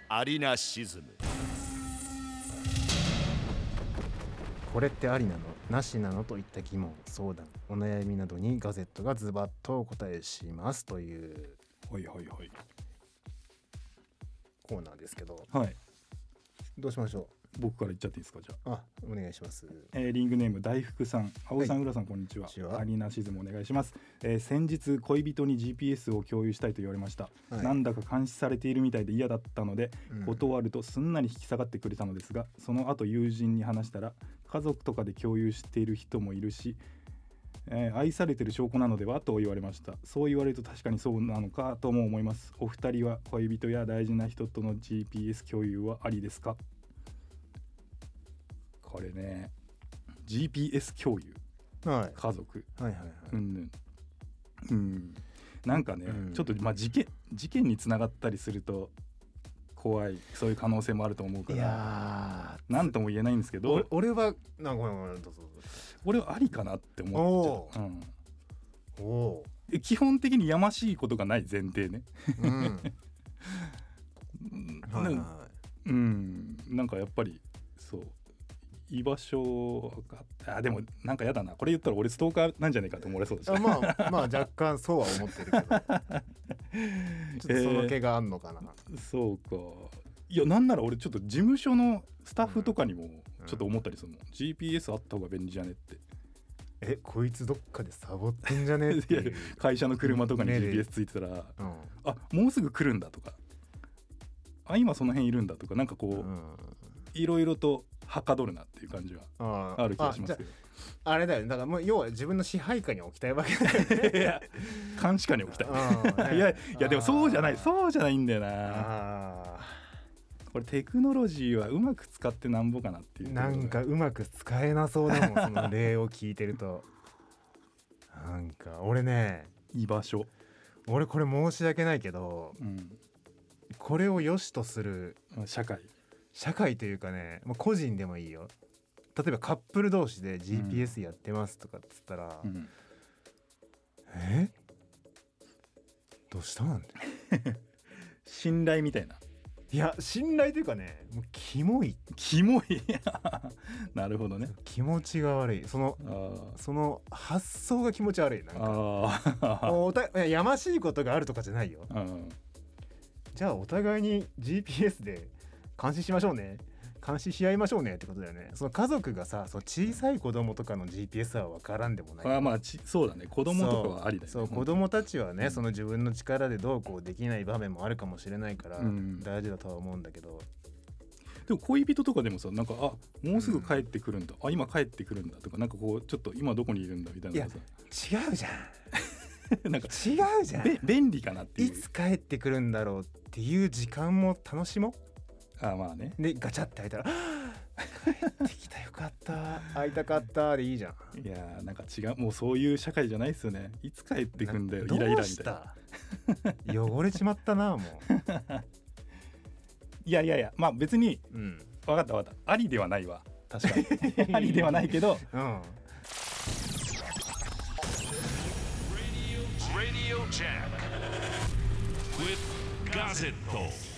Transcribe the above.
アリナシズム。 これってありなのなしなのといった疑問相談お悩みなどにガゼットがズバッとお答えしますというはいはいはいコーナーですけど、 はい、 どうしましょ僕から言っちゃっていいですか。じゃあ、 お願いします。 リングネーム大福さん、青さん、浦さん、こんにちは。アリナシズムお願いします。先日恋人に GPS を共有したいと言われました、なんだか監視されているみたいで嫌だったので、断るとすんなり引き下がってくれたのですが、その後友人に話したら家族とかで共有している人もいるし、愛されてる証拠なのではと言われました。そう言われると確かにそうなのかとも思います。お二人は恋人や大事な人との GPS 共有はありですか。これね GPS 共有、家族、なんかね、ちょっと事件につながったりすると怖い、そういう可能性もあると思うから、なんとも言えないんですけど、 俺はごめんどうぞ。 俺はありかなって思っちゃう。基本的にやましいことがない前提ね。なんかやっぱりそう居場所がでもなんかやだな、これ言ったら俺ストーカーなんじゃないかと思われそうだし、 まあ若干そうは思ってるけどちょっとその気があんのかな。 そうか。いやなんなら俺ちょっと事務所のスタッフとかにもちょっと思ったりするもん、GPS あった方が便利じゃねって。 こいつどっかでサボってんじゃねっていう会社の車とかに GPS ついてたら、もうすぐ来るんだとか、今その辺いるんだとか、なんかこう、いろいろとはかどるなっていう感じはある気がしますけど。 あれだよね、だからもう要は自分の支配下に置きたいわけだよね。 いや監視下に置きたい。いやでもそうじゃないんだよな。これテクノロジーはうまく使ってなんぼかなっていう。 なんかうまく使えなそうだもん、その例を聞いてると。なんか俺ね、 居場所、 俺これ申し訳ないけど、これを良しとする社会というかね、個人でもいいよ。例えばカップル同士で GPS やってますとかっつったら、どうしたなんて信頼みたいな。 いや信頼というかね、もうキモいなるほどね。 気持ちが悪い、その発想が気持ち悪い。なんかやましいことがあるとかじゃないよ。じゃあお互いに GPS で監視しましょうね、監視し合いましょうねってことだよね。その家族がさ、小さい子供とかの GPS は分からんでもない。 そうだね、子供とかはありだよね。 そう子供たちはね、その自分の力でどうこうできない場面もあるかもしれないから、大事だとは思うんだけど、 でも恋人とかでもさ、なんかもうすぐ帰ってくるんだ、今帰ってくるんだとか、なんかこうちょっと今どこにいるんだみたいなさ。 いや違うじゃんなんか違うじゃん。 便利かなっていう。 いつ帰ってくるんだろうっていう時間も楽しもう。 まあね。 でガチャって開いたら帰ってきた、よかった、会いたかったでいいじゃん。 いやなんか違う、もうそういう社会じゃないですよね。いつ帰ってくんだよ、イライラみたいな。 汚れちまったなもう。 いや別に、分かったありではないわ。 確かにありではないけど、 Radio Jack with Gazzetto。